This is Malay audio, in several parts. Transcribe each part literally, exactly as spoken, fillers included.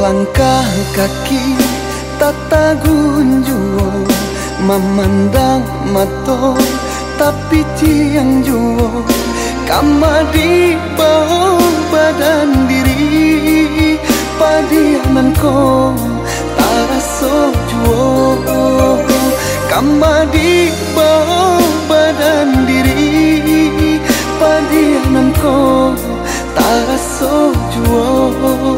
Langkah kaki tata gunjuo, memandang mato tapi tiang juo, kama di bawah badan diri padianan ko taraso juo, kama di bawah badan diri padianan ko taraso juo.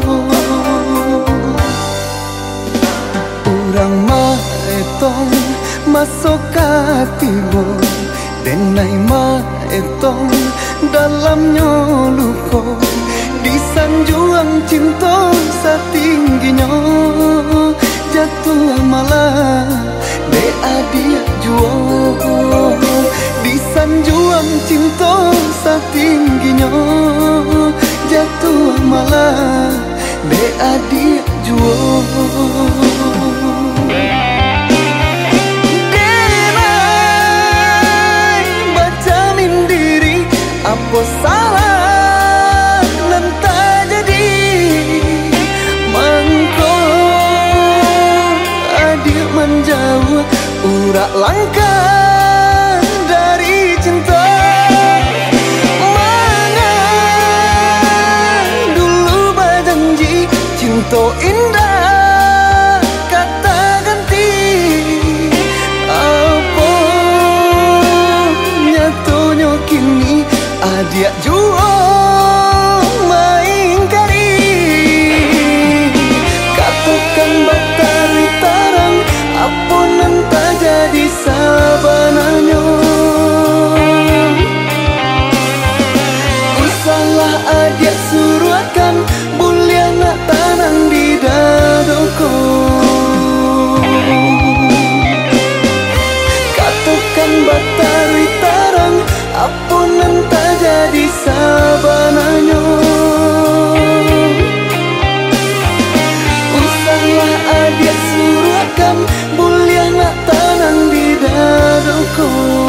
Urang ma etong masuk katibo, denai ma etong dalamnya luko, disanjuang cinta satingginya jatuh malah de adia juo, disanjuang cinta satingginya jatuh malah de adia juo. Apa salah nan tak jadi mangko adik menjauh urak langkah dari cinta. Mana dulu berjanji cinta indah kata ganti, apa nyatunya kini adia juo main kari. Katakan batari tarang apa nan tak jadi sabananya. Usahlah adia suruhkan bulia nak tanang di dadoko. Katakan batari tarang apa nan tak jadi sabananya. Usahlah adia suruhkan bulia nak tanang di dadoko.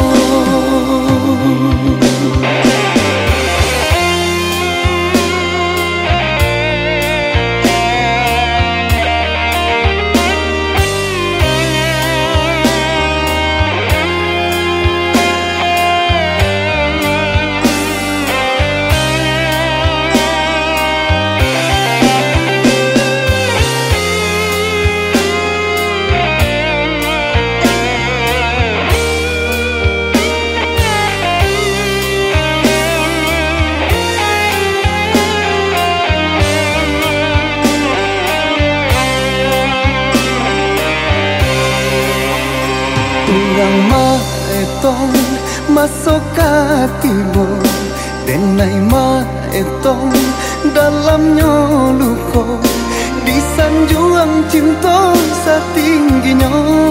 Urang ma etong masuk katibo, denai ma etong dalamnya luko, disanjuang cinta satingginya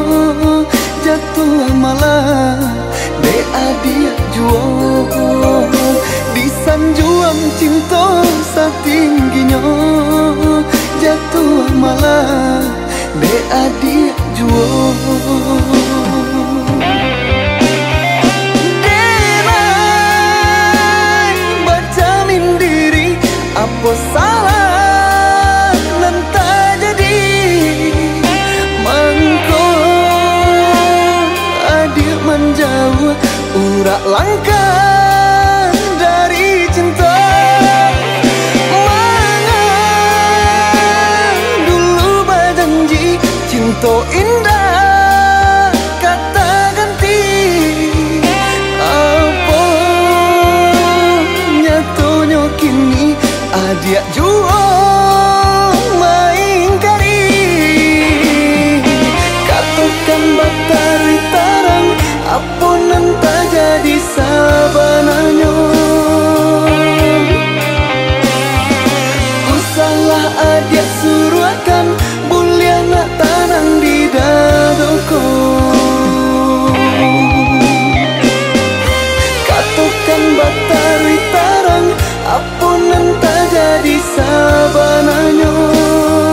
jatuh malah de adia juo, disanjuang cinta satingginya jatuh malah de adia juo. Apa salah nan tak jadi mangko adik menjauh urak langkah dari cinta. Mana dulu berjanji cinta indah kata ganti, apa nyatunya kini adia juo main kari. Katakan batari tarang apa nan tak jadi sabananya. Usahlah adia suruhkan bulia nak tanang di dadoko. Katakan batari tarang apa nan tak jadi sabananya.